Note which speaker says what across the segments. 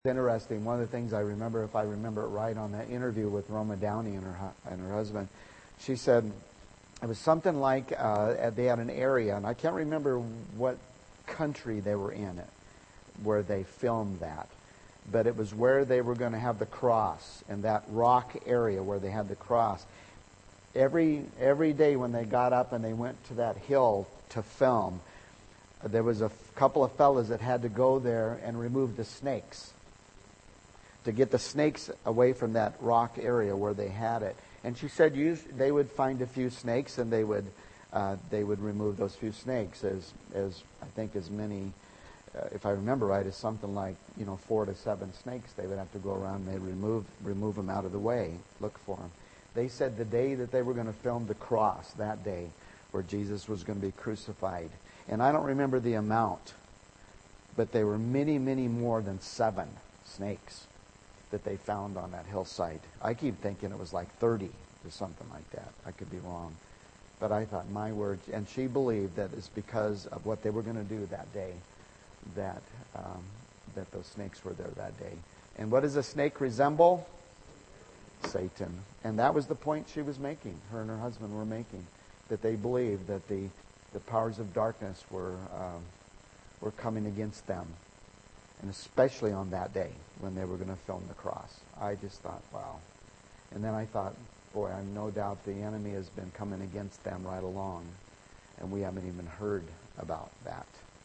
Speaker 1: Interesting. One of the things I remember, if I remember it right, on that interview with Roma Downey and her husband, she said it was something like they had an area, and I can't remember what country they were in it, where they filmed that, but it was where they were going to have the cross, in that rock area where they had the cross. Every day when they got up and they went to that hill to film, there was a couple of fellas that had to go there and remove the snakes, to get the snakes away from that rock area where they had it. And she said they would find a few snakes, and they would remove those few snakes, as I think as many, if I remember right, as something like 4 to 7 snakes they would have to go around, and they remove them out of the way, look for them. They said the day that they were going to film the cross, that day where Jesus was going to be crucified, and I don't remember the amount, but they were many, many more than 7 snakes that they found on that hillside. I keep thinking it was like 30 or something like that. I could be wrong. But I thought, my word. And she believed that it's because of what they were going to do that day that those snakes were there that day. And what does a snake resemble? Satan. And that was the point she was making, her and her husband were making, that they believed that the powers of darkness were coming against them. And especially on that day when they were going to film the cross. I just thought, wow. And then I thought, boy, I have no doubt the enemy has been coming against them right along. And we haven't even heard about that.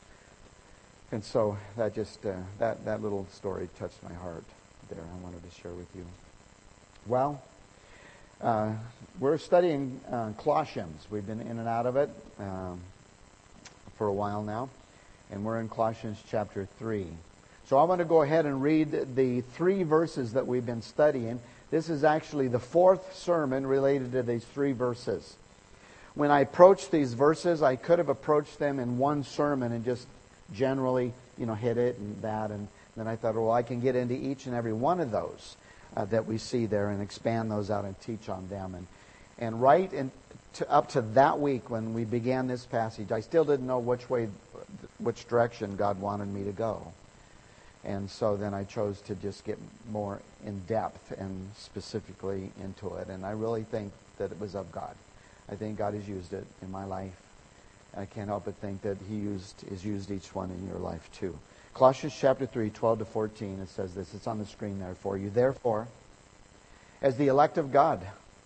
Speaker 1: And so that just, that little story touched my heart there. I wanted to share with you. Well, we're studying Colossians. We've been in and out of it for a while now. And we're in Colossians chapter 3. So I want to go ahead and read the 3 verses that we've been studying. This is actually the 4th sermon related to these 3 verses. When I approached these verses, I could have approached them in one sermon and just generally, hit it and that. And then I thought, well, I can get into each and every one of those that we see there and expand those out and teach on them. And right up to that week when we began this passage, I still didn't know which direction God wanted me to go. And so then I chose to just get more in depth and specifically into it. And I really think that it was of God. I think God has used it in my life. And I can't help but think that He has used each one in your life too. Colossians chapter 3, 12 to 14, it says this. It's on the screen there for you. Therefore, as the elect of God,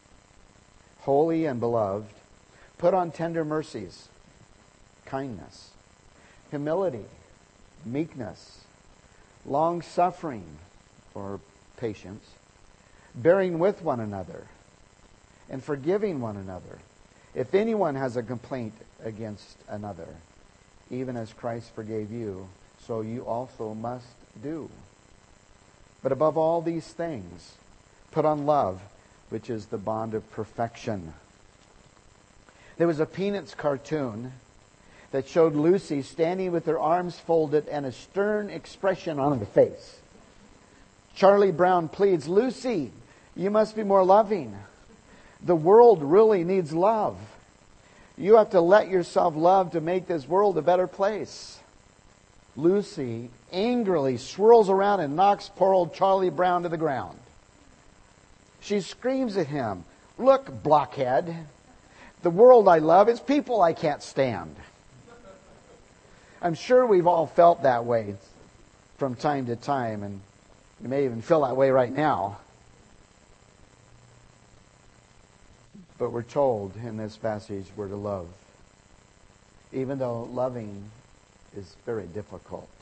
Speaker 1: holy and beloved, put on tender mercies, kindness, humility, meekness, long-suffering, or patience, bearing with one another, and forgiving one another. If anyone has a complaint against another, even as Christ forgave you, so you also must do. But above all these things, put on love, which is the bond of perfection. There was a Peanuts cartoon that showed Lucy standing with her arms folded and a stern expression on her face. Charlie Brown pleads, Lucy, you must be more loving. The world really needs love. You have to let yourself love to make this world a better place. Lucy angrily swirls around and knocks poor old Charlie Brown to the ground. She screams at him, look, blockhead, the world I love is people I can't stand. I'm sure we've all felt that way from time to time, and you may even feel that way right now. But we're told in this passage we're to love, even though loving is very difficult.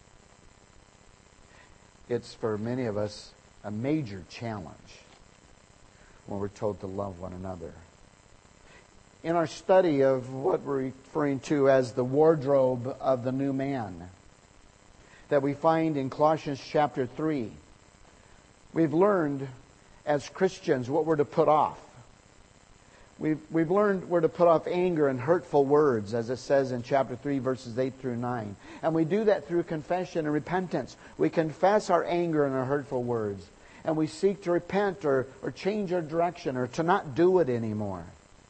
Speaker 1: It's for many of us a major challenge when we're told to love one another. In our study of what we're referring to as the wardrobe of the new man that we find in Colossians chapter 3, we've learned as Christians what we're to put off. We've learned we're to put off anger and hurtful words, as it says in chapter 3, verses 8 through 9. And we do that through confession and repentance. We confess our anger and our hurtful words. And we seek to repent or change our direction or to not do it anymore.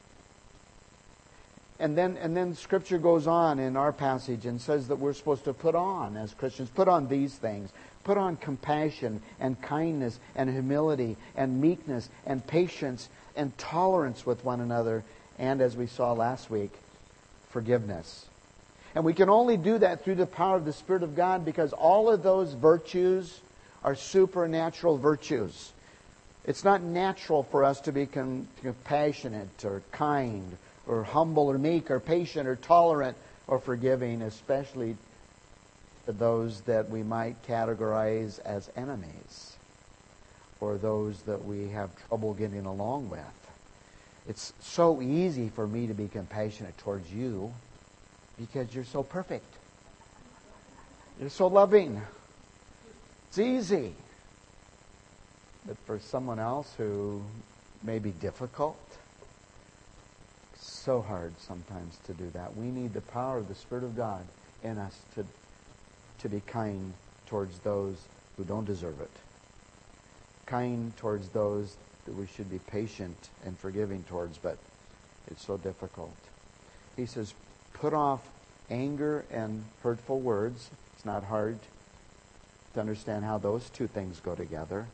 Speaker 1: And then Scripture goes on in our passage and says that we're supposed to put on, as Christians, put on these things. Put on compassion and kindness and humility and meekness and patience and tolerance with one another. And as we saw last week, forgiveness. And we can only do that through the power of the Spirit of God, because all of those virtues are supernatural virtues. It's not natural for us to be compassionate or kind or humble or meek or patient or tolerant or forgiving, especially to those that we might categorize as enemies or those that we have trouble getting along with. It's so easy for me to be compassionate towards you because you're so perfect. You're so loving. It's easy. But for someone else who may be difficult, it's so hard sometimes to do that. We need the power of the Spirit of God in us to be kind towards those who don't deserve it. Kind towards those that we should be patient and forgiving towards, but it's so difficult. He says, put off anger and hurtful words. It's not hard to understand how those two things go together.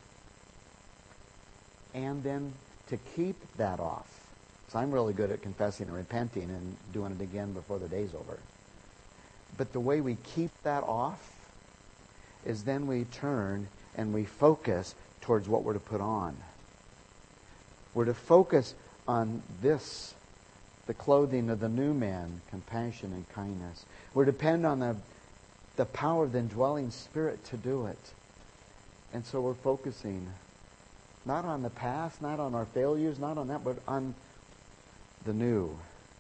Speaker 1: And then to keep that off. So I'm really good at confessing and repenting and doing it again before the day's over. But the way we keep that off is then we turn and we focus towards what we're to put on. We're to focus on this, the clothing of the new man, compassion and kindness. We're to depend on the power of the indwelling Spirit to do it. And so we're focusing not on the past, not on our failures, not on that, but on the new.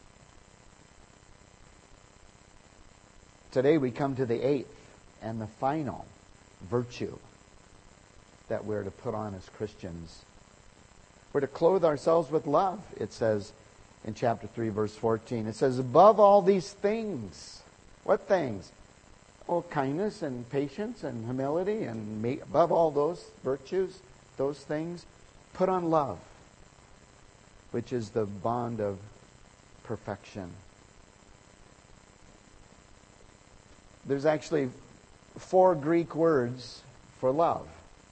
Speaker 1: Today we come to the eighth and the final virtue that we're to put on as Christians. We're to clothe ourselves with love, it says in chapter 3, verse 14. It says, above all these things. What things? Oh, kindness and patience and humility, and above all those virtues, those things, put on love, which is the bond of perfection. There's actually 4 Greek words for love.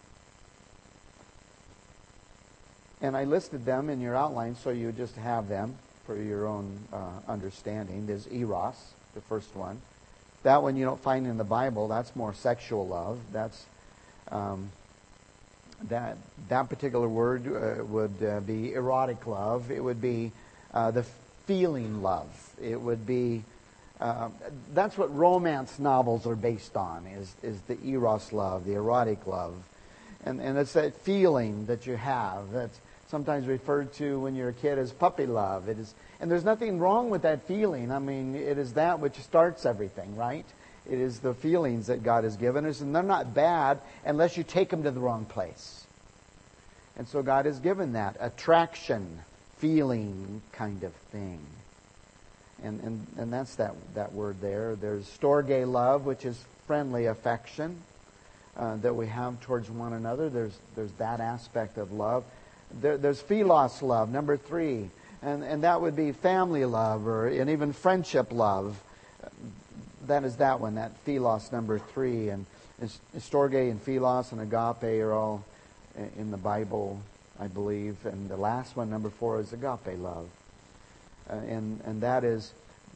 Speaker 1: And I listed them in your outline so you just have them for your own understanding. There's eros, the first one. That one you don't find in the Bible. That's more sexual love. That's that particular word would be erotic love. It would be the feeling love. It would be that's what romance novels are based on. Is the eros love, the erotic love, and it's that feeling that you have that's sometimes referred to when you're a kid as puppy love. It is, and there's nothing wrong with that feeling. I mean, it is that which starts everything, right? It is the feelings that God has given us, and they're not bad unless you take them to the wrong place. And so God has given that attraction, feeling kind of thing. And that's that word there. There's storge love, which is friendly affection that we have towards one another. There's that aspect of love. There's philos love, number 3. And that would be family love and even friendship love. That is that one, that philos, number 3. And storge and philos and agape are all in the Bible, I believe. And the last one, number 4, is agape love. And that is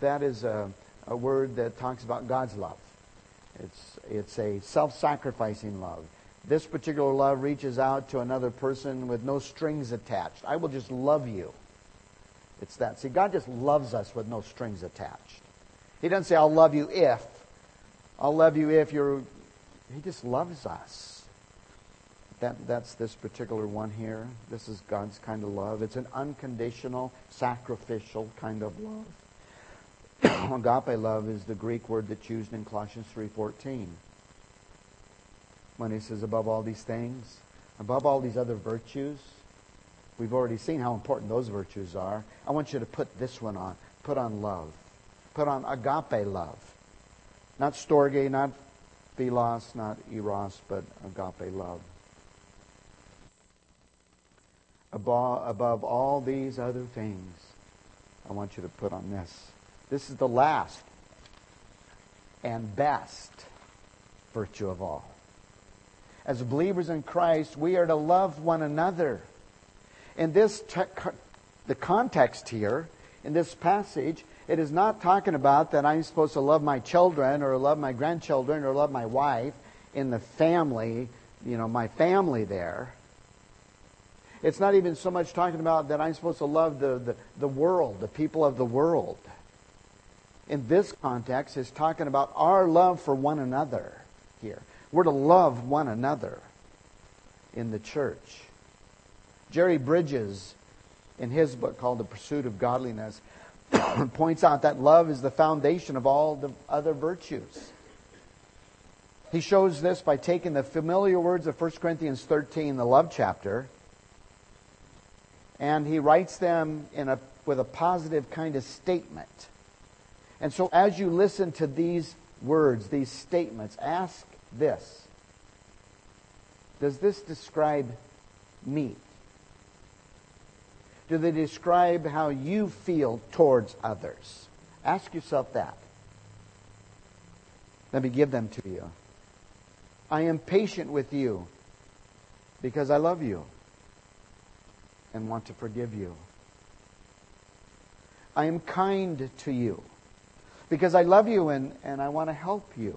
Speaker 1: a word that talks about God's love. It's a self-sacrificing love. This particular love reaches out to another person with no strings attached. I will just love you. It's that. See, God just loves us with no strings attached. He doesn't say, I'll love you if. I'll love you if you're... He just loves us. That's this particular one here. This is God's kind of love. It's an unconditional, sacrificial kind of love. Agape love is the Greek word that's used in Colossians 3:14. When he says, above all these things, above all these other virtues, we've already seen how important those virtues are. I want you to put this one on. Put on love. Put on agape love. Not storge, not philos, not eros, but agape love. Above all these other things, I want you to put on this. This is the last and best virtue of all. As believers in Christ, we are to love one another. In this the context here, in this passage, it is not talking about that I'm supposed to love my children or love my grandchildren or love my wife in the family, my family there. It's not even so much talking about that I'm supposed to love the world, the people of the world. In this context, it's talking about our love for one another here. We're to love one another in the church. Jerry Bridges, in his book called The Pursuit of Godliness, points out that love is the foundation of all the other virtues. He shows this by taking the familiar words of 1 Corinthians 13, the love chapter, and he writes them with a positive kind of statement. And so as you listen to these words, these statements, ask this: does this describe me? Do they describe how you feel towards others? Ask yourself that. Let me give them to you. I am patient with you because I love you and want to forgive you. I am kind to you because I love you and I want to help you.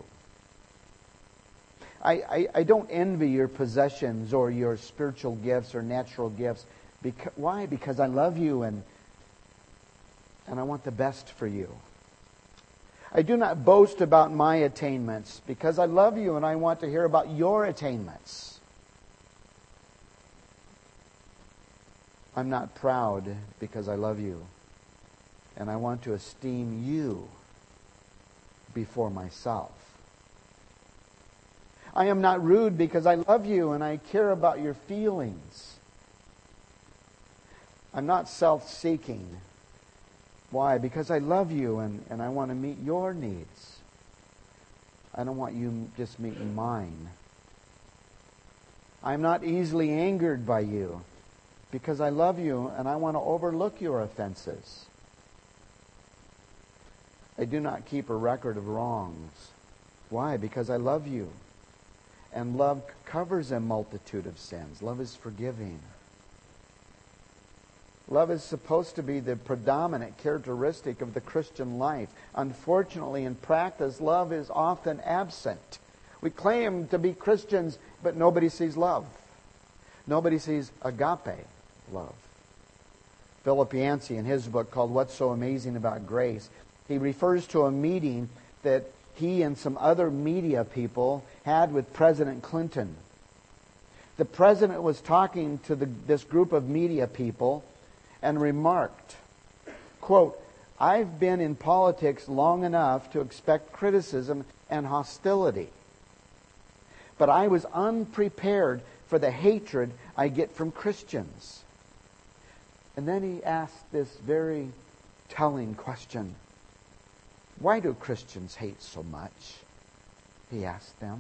Speaker 1: I don't envy your possessions or your spiritual gifts or natural gifts. Why? Because I love you and I want the best for you. I do not boast about my attainments because I love you and I want to hear about your attainments. I'm not proud because I love you and I want to esteem you before myself. I am not rude because I love you and I care about your feelings. I'm not self-seeking. Why? Because I love you and I want to meet your needs. I don't want you just meeting mine. I'm not easily angered by you because I love you and I want to overlook your offenses. I do not keep a record of wrongs. Why? Because I love you. And love covers a multitude of sins. Love is forgiving. Love is supposed to be the predominant characteristic of the Christian life. Unfortunately, in practice, love is often absent. We claim to be Christians, but nobody sees love. Nobody sees agape love. Philip Yancey, in his book called What's So Amazing About Grace, he refers to a meeting that he and some other media people had with President Clinton. The president was talking to this group of media people and remarked, quote, I've been in politics long enough to expect criticism and hostility. But I was unprepared for the hatred I get from Christians. And then he asked this very telling question. Why do Christians hate so much? He asked them.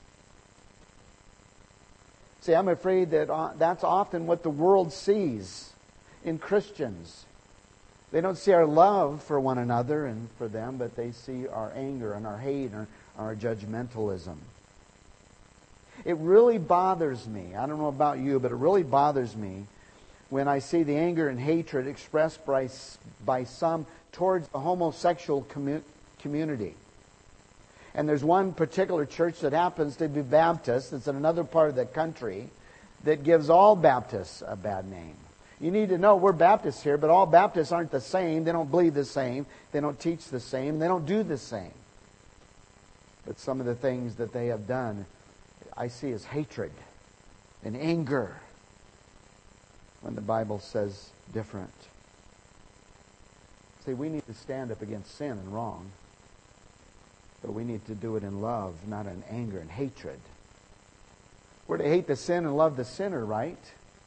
Speaker 1: See, I'm afraid that that's often what the world sees in Christians. They don't see our love for one another and for them, but they see our anger and our hate and our judgmentalism. It really bothers me. I don't know about you, but it really bothers me when I see the anger and hatred expressed by some towards the homosexual community. And there's one particular church that happens to be Baptist, that's in another part of the country, that gives all Baptists a bad name. You need to know we're Baptists here, but all Baptists aren't the same. They don't believe the same. They don't teach the same. They don't do the same. But some of the things that they have done, I see as hatred and anger when the Bible says different. See, we need to stand up against sin and wrong, but we need to do it in love, not in anger and hatred. We're to hate the sin and love the sinner, right?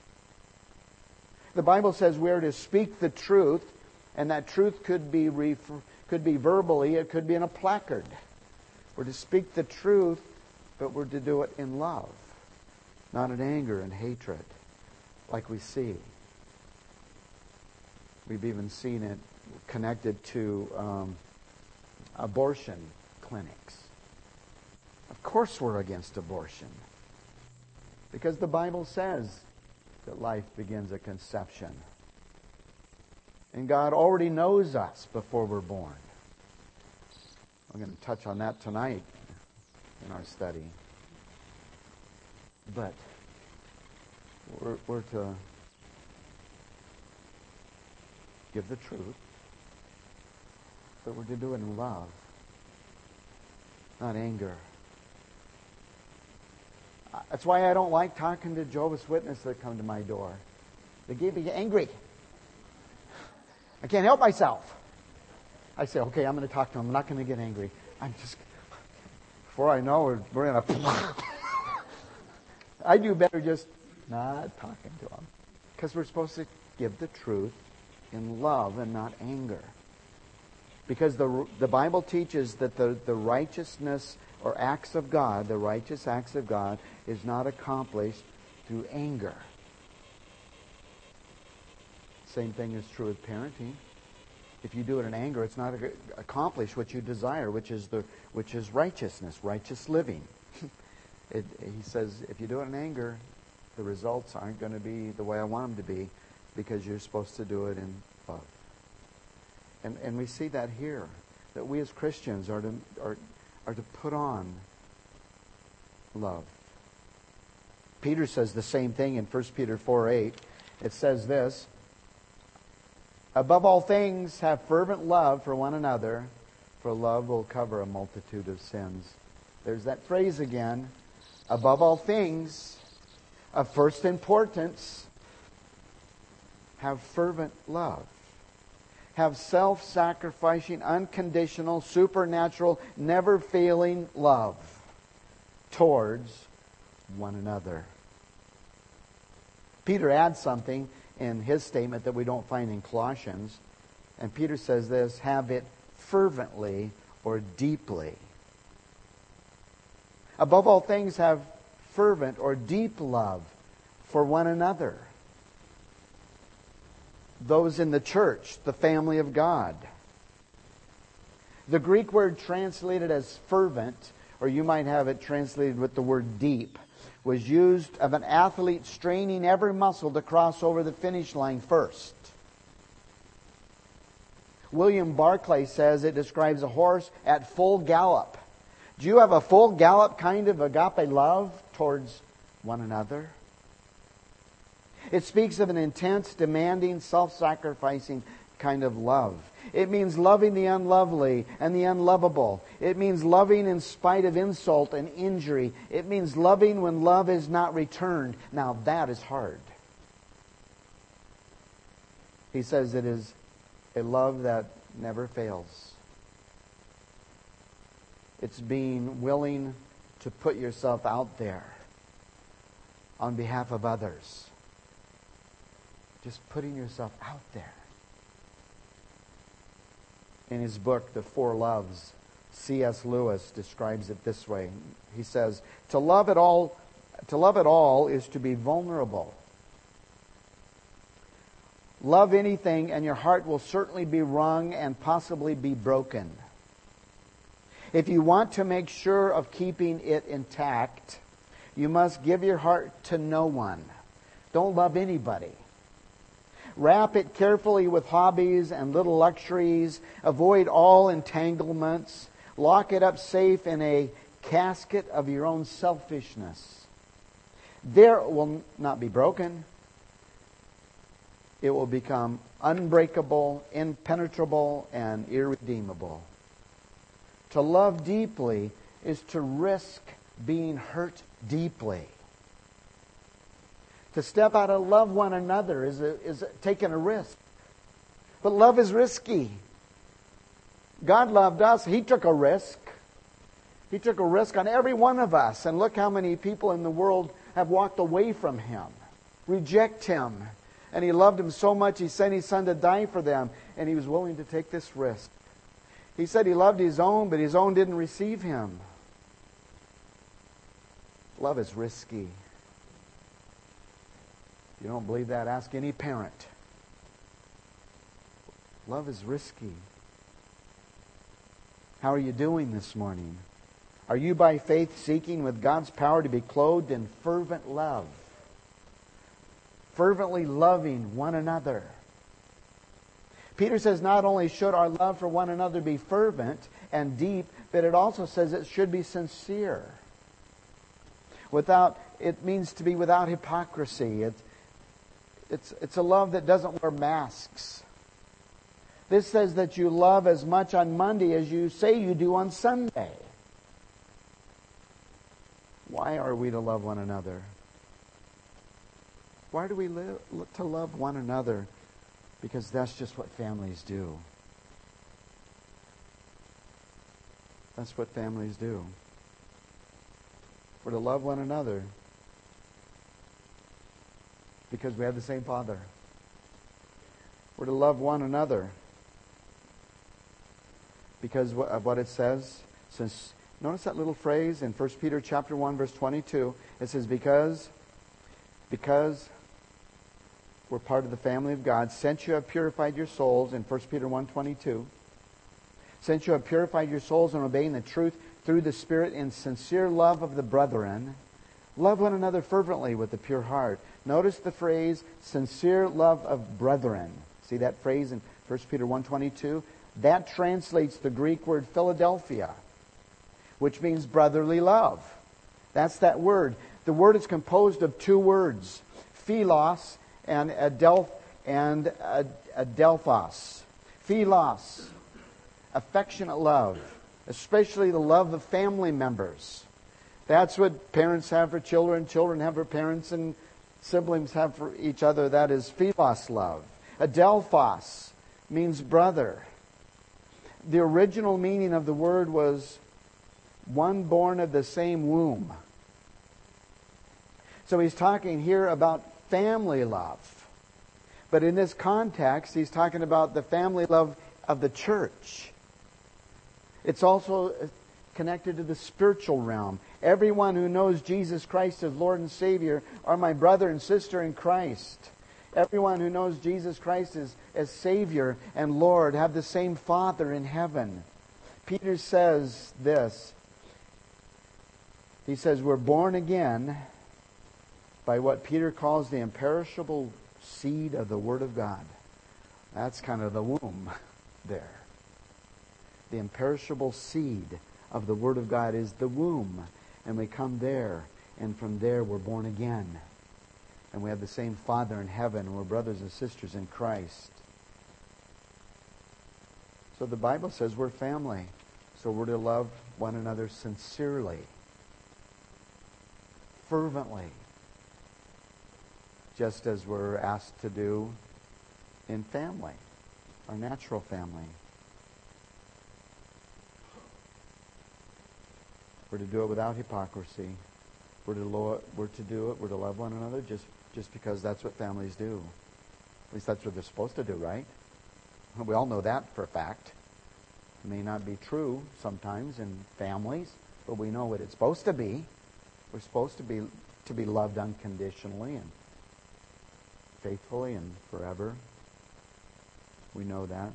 Speaker 1: The Bible says we're to speak the truth, and that truth could be verbally, it could be in a placard. We're to speak the truth, but we're to do it in love, not in anger and hatred, like we see. We've even seen it connected to abortion clinics. Of course we're against abortion. Because the Bible says that life begins at conception. And God already knows us before we're born. I'm going to touch on that tonight in our study. But we're to give the truth, but we're to do it in love, not anger. That's why I don't like talking to Jehovah's Witnesses that come to my door. They get me angry. I can't help myself. I say, okay, I'm going to talk to them. I'm not going to get angry. I'm just, before I know, we're in a... I do better just not talking to them. Because we're supposed to give the truth in love and not anger. Because the Bible teaches that the righteousness or acts of God, the righteous acts of God, is not accomplished through anger. Same thing is true with parenting. If you do it in anger, it's not accomplish what you desire, which is righteousness, righteous living. He says, if you do it in anger, the results aren't going to be the way I want them to be, because you're supposed to do it in love. And we see that here, that we as Christians are to put on love. Peter says the same thing in 1 Peter 4:8. It says this, above all things, have fervent love for one another, for love will cover a multitude of sins. There's that phrase again. Above all things, of first importance, have fervent love. Have self-sacrificing, unconditional, supernatural, never-failing love towards one another. Peter adds something in his statement that we don't find in Colossians. And Peter says this, have it fervently or deeply. Above all things, have fervent or deep love for one another. Those in the church, the family of God. The Greek word translated as fervent, or you might have it translated with the word deep, was used of an athlete straining every muscle to cross over the finish line first. William Barclay says it describes a horse at full gallop. Do you have a full gallop kind of agape love towards one another? It speaks of an intense, demanding, self-sacrificing kind of love. It means loving the unlovely and the unlovable. It means loving in spite of insult and injury. It means loving when love is not returned. Now that is hard. He says it is a love that never fails. It's being willing to put yourself out there on behalf of others. Just putting yourself out there. In his book, The Four Loves, C.S. Lewis describes it this way. He says, to love at all is to be vulnerable. Love anything and your heart will certainly be wrung and possibly be broken. If you want to make sure of keeping it intact, you must give your heart to no one. Don't love anybody. Wrap it carefully with hobbies and little luxuries. Avoid all entanglements. Lock it up safe in a casket of your own selfishness. There it will not be broken. It will become unbreakable, impenetrable, and irredeemable. To love deeply is to risk being hurt deeply. To step out and love one another is taking a risk. But love is risky. God loved us. He took a risk. He took a risk on every one of us. And look how many people in the world have walked away from Him, reject Him. And He loved them so much, He sent His Son to die for them. And He was willing to take this risk. He said He loved His own, but His own didn't receive Him. Love is risky. If you don't believe that, ask any parent. Love is risky. How are you doing this morning? Are you by faith seeking with God's power to be clothed in fervent love? Fervently loving one another. Peter says not only should our love for one another be fervent and deep, but it also says it should be sincere. It means to be without hypocrisy. It's a love that doesn't wear masks. This says that you love as much on Monday as you say you do on Sunday. Why are we to love one another? Why do we live to love one another? Because that's just what families do. That's what families do. We're to love one another because we have the same Father. We're to love one another because of what it says. Notice that little phrase in 1 Peter chapter 1, verse 22. It says, because we're part of the family of God, since you have purified your souls, in 1 Peter 1:22, since you have purified your souls in obeying the truth through the Spirit in sincere love of the brethren, love one another fervently with a pure heart. Notice the phrase, sincere love of brethren. See that phrase in 1 Peter 1:22? That translates the Greek word Philadelphia, which means brotherly love. That's that word. The word is composed of two words, philos and adelphos. Philos, affectionate love, especially the love of family members. That's what parents have for children, children have for parents, and siblings have for each other. That is philos love. Adelphos means brother. The original meaning of the word was one born of the same womb. So he's talking here about family love. But in this context, he's talking about the family love of the church. It's also connected to the spiritual realm. Everyone who knows Jesus Christ as Lord and Savior are my brother and sister in Christ. Everyone who knows Jesus Christ as Savior and Lord have the same Father in heaven. Peter says this. He says we're born again by what Peter calls the imperishable seed of the Word of God. That's kind of the womb there. The imperishable seed of the Word of God is the womb. And we come there, and from there we're born again. And we have the same Father in heaven, and we're brothers and sisters in Christ. So the Bible says we're family. So we're to love one another sincerely, fervently, just as we're asked to do in family, our natural family. We're to do it without hypocrisy. We're to love one another just because that's what families do. At least that's what they're supposed to do, right? We all know that for a fact. It may not be true sometimes in families, but we know what it's supposed to be. We're supposed to be loved unconditionally and faithfully and forever. We know that.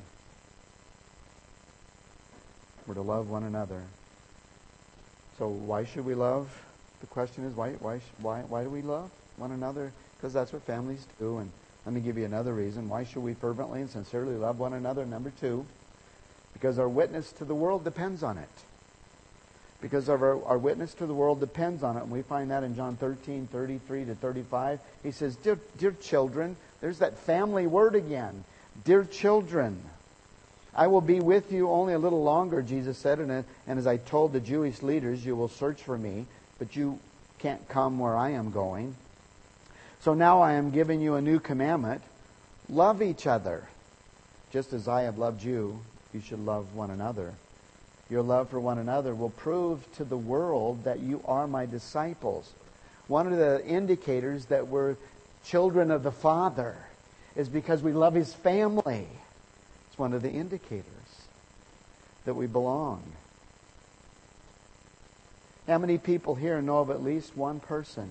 Speaker 1: We're to love one another. So why should we love? The question is, why do we love one another? Because that's what families do. And let me give you another reason. Why should we fervently and sincerely love one another? Number 2, because our witness to the world depends on it. Because of our witness to the world depends on it. And we find that in John 13:33-35. He says, Dear children, there's that family word again. Dear children, I will be with you only a little longer, Jesus said. And as I told the Jewish leaders, you will search for me, but you can't come where I am going. So now I am giving you a new commandment. Love each other. Just as I have loved you, you should love one another. Your love for one another will prove to the world that you are my disciples. One of the indicators that we're children of the Father is because we love His family. It's one of the indicators that we belong. How many people here know of at least one person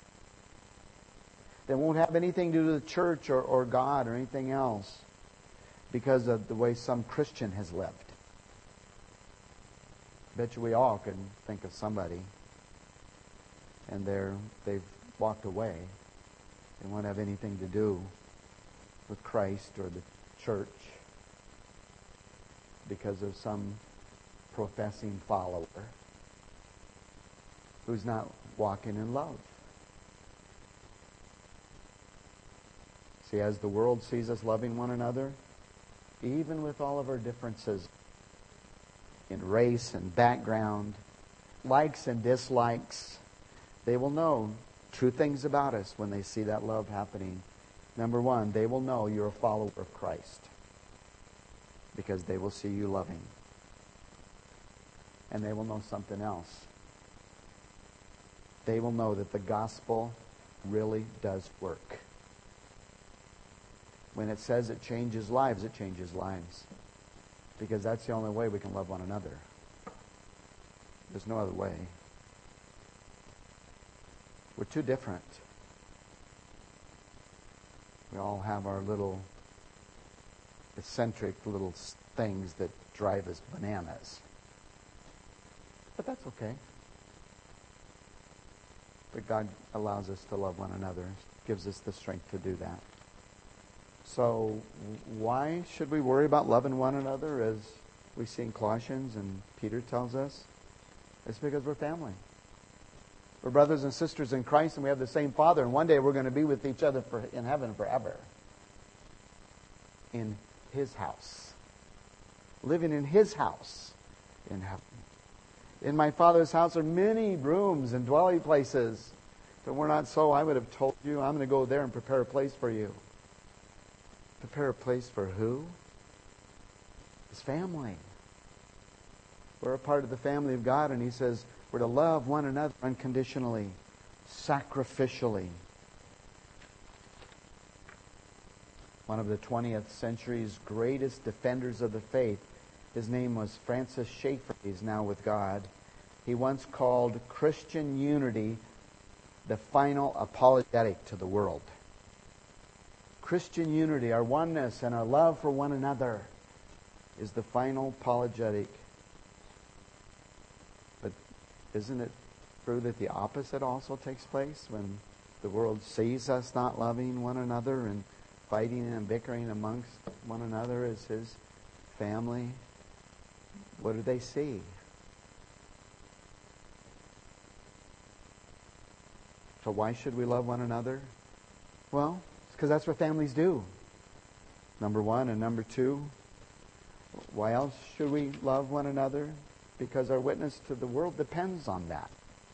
Speaker 1: that won't have anything to do with the church or God or anything else because of the way some Christian has lived? Bet you we all can think of somebody, and they've walked away. They won't have anything to do with Christ or the church because of some professing follower who's not walking in love. See, as the world sees us loving one another, even with all of our differences in race and background, likes and dislikes, they will know true things about us when they see that love happening. Number one, they will know you're a follower of Christ because they will see you loving. And they will know something else. They will know that the gospel really does work. When it says it changes lives, it changes lives. Because that's the only way we can love one another. There's no other way. We're too different. We all have our little eccentric little things that drive us bananas. But that's okay. But God allows us to love one another, gives us the strength to do that. So why should we worry about loving one another as we see in Colossians and Peter tells us? It's because we're family. We're brothers and sisters in Christ, and we have the same Father, and one day we're going to be with each other in heaven forever. In His house. Living in His house in heaven. In my Father's house are many rooms and dwelling places. If it were not so, I would have told you, I'm going to go there and prepare a place for you. Prepare a place for who? His family. We're a part of the family of God, and He says we're to love one another unconditionally, sacrificially. One of the 20th century's greatest defenders of the faith, his name was Francis Schaeffer. He's now with God. He once called Christian unity the final apologetic to the world. Christian unity, our oneness and our love for one another, is the final apologetic. But isn't it true that the opposite also takes place when the world sees us not loving one another and fighting and bickering amongst one another as His family? What do they see? So why should we love one another? Well, it's because that's what families do. Number one. And number two, why else should we love one another? Because our witness to the world depends on that.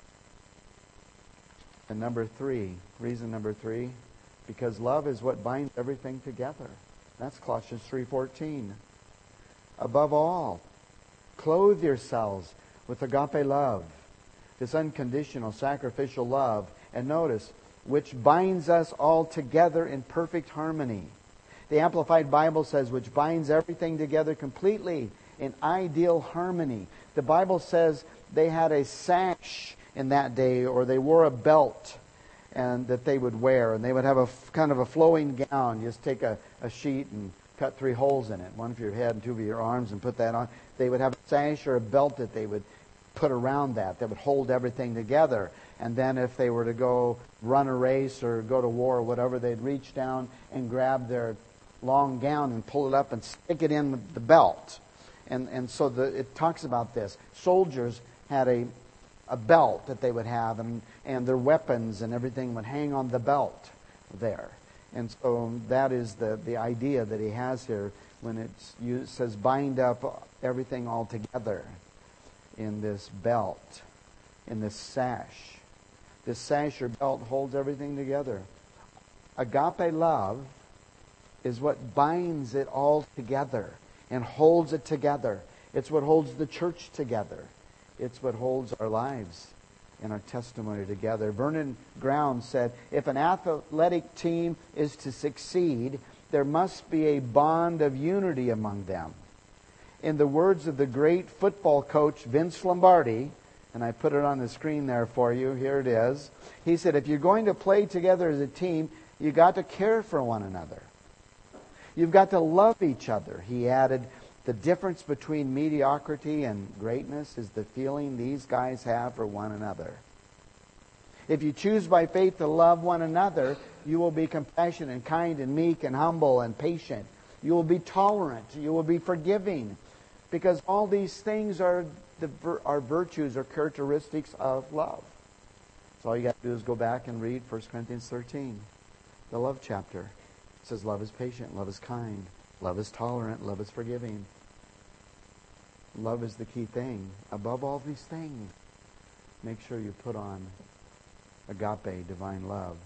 Speaker 1: And number three, reason number three, because love is what binds everything together. That's Colossians 3:14. Above all, clothe yourselves with agape love, this unconditional, sacrificial love. And notice, which binds us all together in perfect harmony. The Amplified Bible says, which binds everything together completely in ideal harmony. The Bible says they had a sash in that day, or they wore a belt and that they would wear, and they would have a kind of a flowing gown. You just take a sheet and cut 3 holes in it, one for your head and 2 for your arms, and put that on. They would have a sash or a belt that they would put around that would hold everything together. And then if they were to go run a race or go to war or whatever, they'd reach down and grab their long gown and pull it up and stick it in the belt. And so it talks about this. Soldiers had a belt that they would have, and their weapons and everything would hang on the belt there. And so that is the idea that he has here when it says bind up everything all together in this belt, in this sash. This sash or belt holds everything together. Agape love is what binds it all together and holds it together. It's what holds the church together. It's what holds our lives and our testimony together. Vernon Ground said, if an athletic team is to succeed, there must be a bond of unity among them. In the words of the great football coach Vince Lombardi, and I put it on the screen there for you, here it is. He said, if you're going to play together as a team, you've got to care for one another. You've got to love each other. He added, The difference between mediocrity and greatness is the feeling these guys have for one another. If you choose by faith to love one another, you will be compassionate and kind and meek and humble and patient. You will be tolerant. You will be forgiving. Because all these things are virtues or characteristics of love. So all you got to do is go back and read 1 Corinthians 13, the love chapter. It says love is patient, love is kind, love is tolerant, love is forgiving. Love is the key thing. Above all these things, make sure you put on agape, divine love.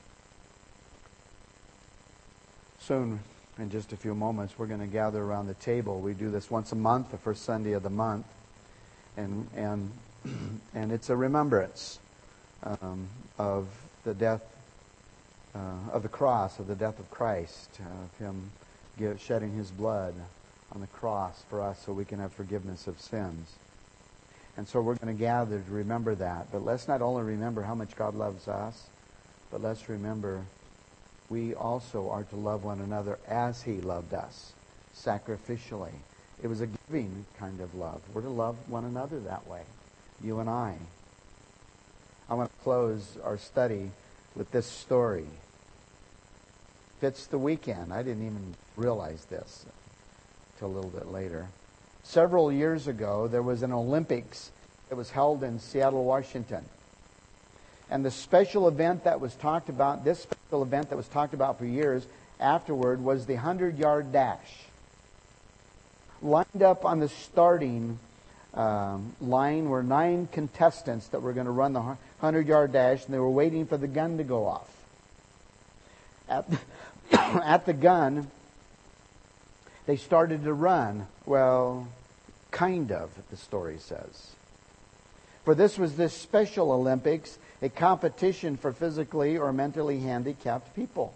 Speaker 1: Soon, in just a few moments, we're going to gather around the table. We do this once a month, the first Sunday of the month. And it's a remembrance of the death, of the cross, of the death of Christ, of Him shedding His blood on the cross for us so we can have forgiveness of sins. And so we're going to gather to remember that. But let's not only remember how much God loves us, but let's remember we also are to love one another as He loved us, sacrificially. It was a giving kind of love. We're to love one another that way, you and I. I want to close our study with this story. Fits the weekend. I didn't even realize this till a little bit later. Several years ago, there was an Olympics that was held in Seattle, Washington. And the special event that was talked about, this special event that was talked about for years afterward, was the 100-yard dash. Lined up on the starting line were 9 contestants that were going to run the 100-yard dash, and they were waiting for the gun to go off. At the gun, they started to run. Well, kind of, the story says. For this was this special Olympics, a competition for physically or mentally handicapped people.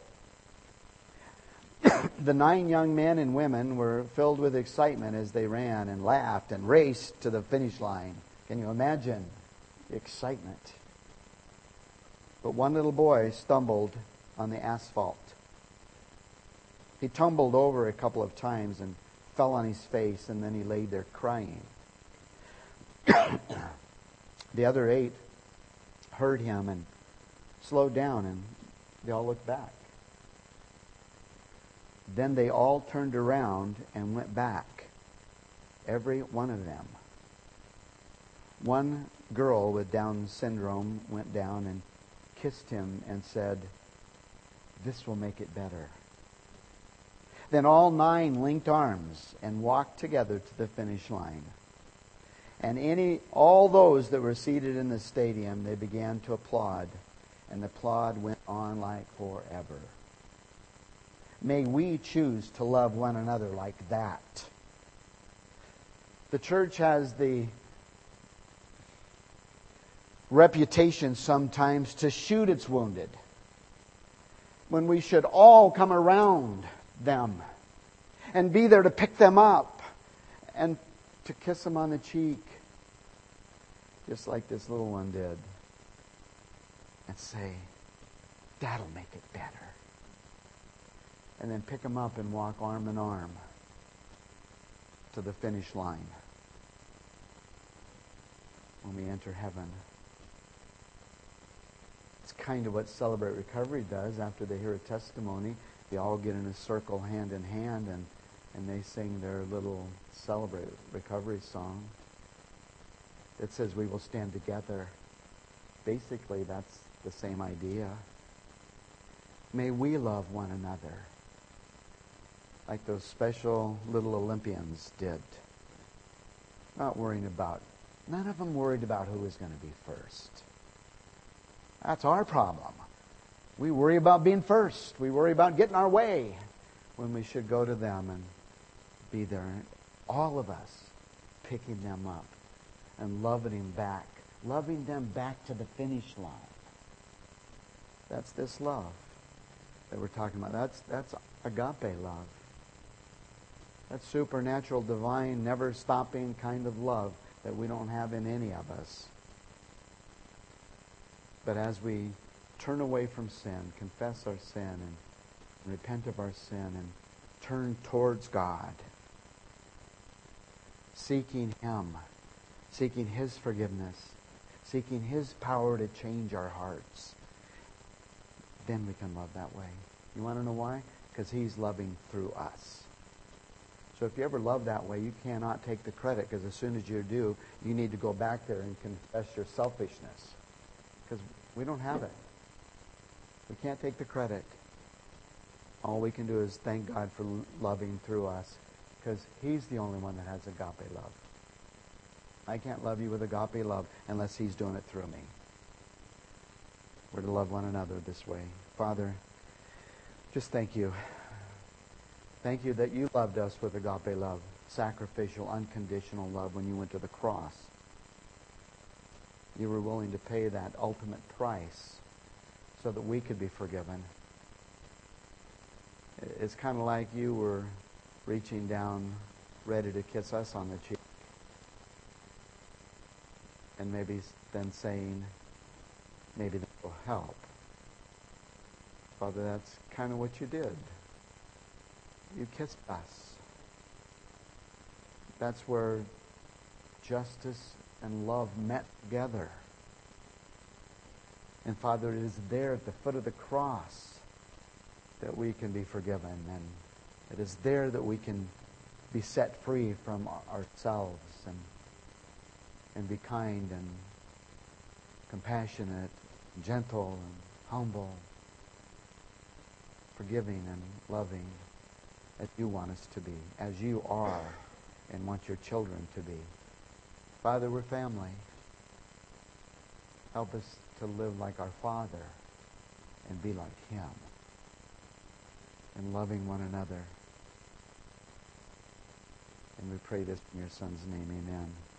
Speaker 1: The 9 young men and women were filled with excitement as they ran and laughed and raced to the finish line. Can you imagine the excitement? But one little boy stumbled on the asphalt. He tumbled over a couple of times and fell on his face, and then he laid there crying. The other 8 heard him and slowed down, and they all looked back. Then they all turned around and went back. Every one of them. One girl with Down syndrome went down and kissed him and said, "This will make it better." Then all 9 linked arms and walked together to the finish line. And all those that were seated in the stadium, they began to applaud. And the applaud went on like forever. May we choose to love one another like that. The church has the reputation sometimes to shoot its wounded, when we should all come around them and be there to pick them up and to kiss them on the cheek, just like this little one did, and say, "That'll make it better." And then pick them up and walk arm in arm to the finish line when we enter heaven. It's kind of what Celebrate Recovery does. After they hear a testimony, they all get in a circle hand in hand and they sing their little Celebrate Recovery song that says we will stand together. Basically, that's the same idea. May we love one another like those special little Olympians did. Not worrying about, none of them worried about who was going to be first. That's our problem. We worry about being first. We worry about getting our way when we should go to them and be there. All of us picking them up and loving them back to the finish line. That's this love that we're talking about. That's agape love. That's supernatural, divine, never stopping kind of love that we don't have in any of us. But as we turn away from sin, confess our sin, and repent of our sin, and turn towards God, seeking Him, seeking His forgiveness, seeking His power to change our hearts, then we can love that way. You want to know why? Because He's loving through us. So if you ever love that way, you cannot take the credit, because as soon as you do, you need to go back there and confess your selfishness. Because we don't have it. We can't take the credit. All we can do is thank God for loving through us, because He's the only one that has agape love. I can't love you with agape love unless He's doing it through me. We're to love one another this way. Father, just thank you. Thank you that you loved us with agape love, sacrificial, unconditional love when you went to the cross. You were willing to pay that ultimate price so that we could be forgiven. It's kind of like you were reaching down, ready to kiss us on the cheek. And maybe then saying, maybe that will help. Father, that's kind of what you did. You kissed us. That's where justice and love met together. And Father, it is there at the foot of the cross that we can be forgiven. And it is there that we can be set free from ourselves and be kind and compassionate, gentle and humble, forgiving and loving as you want us to be, as you are and want your children to be. Father, we're family. Help us to live like our Father and be like Him and loving one another. And we pray this in your Son's name. Amen.